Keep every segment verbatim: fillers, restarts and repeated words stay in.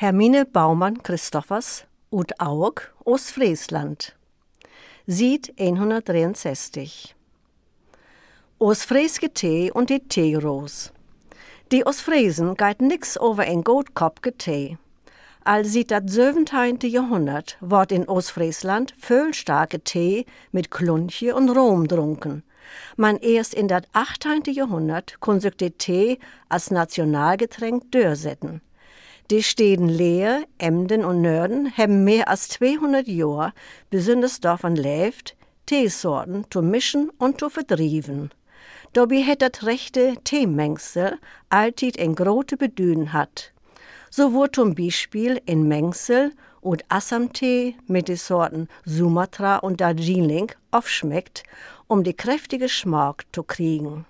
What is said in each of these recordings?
Hermine Baumann-Christophers ut Aug, Ostfriesland. Sied hundertdreiundsechzig. Ostfrieske Tee und die Teeroos. Die Ostfriesen geit nix over en gut Kopke Tee. Al sieht dat siebzehnte Jahrhundert wort in Ostfriesland viel starke Tee mit Klunche und Rom drunken. Man erst in dat achtzehnte Jahrhundert kun sich de Tee als Nationalgetränk durchsetzen. Die Städten Leer, Emden und Nörden haben mehr als zweihundert Jahre besonders davon lebt, Teesorten zu mischen und zu verdrieven. Dabei hat das rechte Teemengsel alltid ein große Bedeutung hat. So wurde zum Beispiel in Mengsel und Assamtee mit den Sorten Sumatra und Darjeeling aufschmeckt, um die kräftige Geschmack zu kriegen.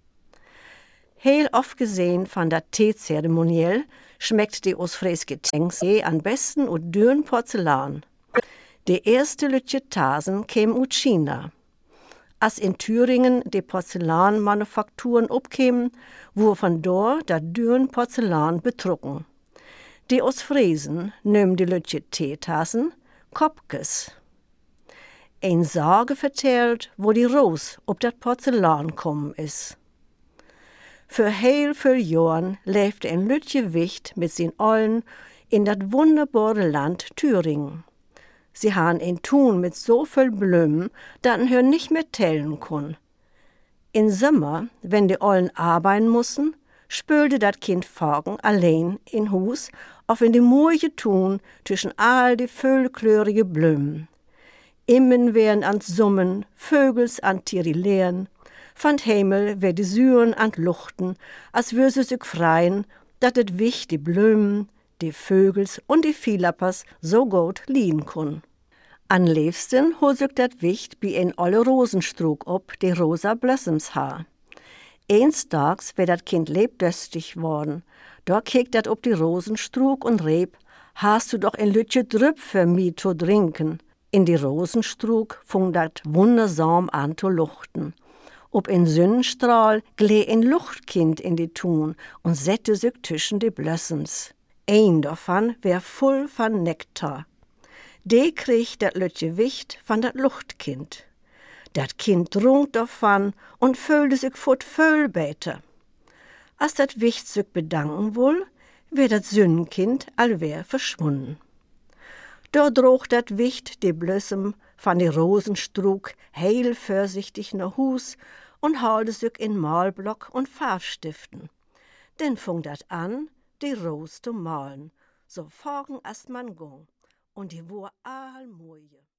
Heel oft gesehen von der Teezeremoniell schmeckt die ostfrieske Tee am besten ut dünn Porzellan. Die erste Lütje Tasen kämen ut China. Als in Thüringen die Porzellanmanufakturen opkämen, wo von dort der dünn Porzellan bedrucken. Die Ostfriesen nehmen die Lütje Teetassen Kopkes. Ein Sage vertellt, wo die Roos ob dat Porzellan kommen is. Für heel viel Jahren lebte ein Lütje Wicht mit sin Ollen in dat wunderbare Land Thüringen. Sie han ein Tun mit so viel Blümen, dat en hör nicht mehr tellen kun. In Sommer, wenn die Ollen arbeiten mussen, spülte dat Kind Forgen allein in Hus auf in die Murche Tun zwischen all die füllklörige Blümen. Immen wären an Summen, Vögels an Tirileren, van Hemel wär die Syren an Luchten, als wür sie sich freien, dat et Wicht die Blümen, die Vögels und die Vielappers so gut liehen kun. An liebsten hol sich dat Wicht wie ein olle Rosenstrug ob die rosa Blössumshaar. Eins Tags wär dat Kind lebdöstig worden, da kickt dat ob die Rosenstrug und reb, hast du doch ein Lütje Drüpp für mi zu trinken. In die Rosenstrug fung dat wundersam an zu luchten. Ob ein Sonnenstrahl gleh ein Luchtkind in die Tun und sette sich zwischen die Blössens. Ein davon wär voll von Nektar. De kriegt dat Lütje Wicht von dat Luchtkind. Dat Kind trunk davon und fühlte sich fort voll beter. Als dat Wicht sich bedanken wohl, wär dat Sündenkind allwehr verschwunden. Da droch dat Wicht die Blössem von die Rosenstrug heil vorsichtig nach Hus und halte sich in Malblock und Farbstiften. Denn fung dat an, die Ros zu malen, so forgen erst man gong, und die war all moje.